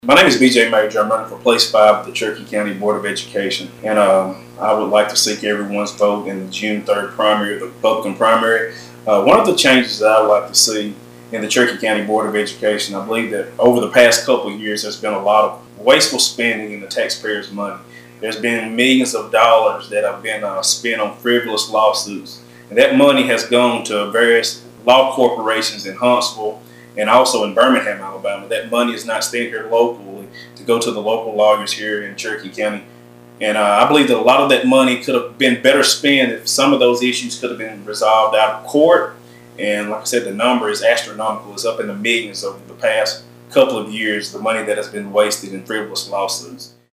My name is BJ Major. I'm running for Place 5 of the Cherokee County Board of Education. And I would like to seek everyone's vote in the June 3rd primary, the Republican primary. One of the changes that I would like to see in the Cherokee County Board of Education, I believe that over the past couple of years, there's been a lot of wasteful spending in the taxpayers' money. There's been millions of dollars that have been spent on frivolous lawsuits. And that money has gone to various law corporations in Huntsville and also in Birmingham, Alabama. That money is not staying here locally to go to the local lawyers here in Cherokee County. And I believe that a lot of that money could have been better spent if some of those issues could have been resolved out of court. And like I said, the number is astronomical. It's up in the millions over the past couple of years, the money that has been wasted in frivolous lawsuits.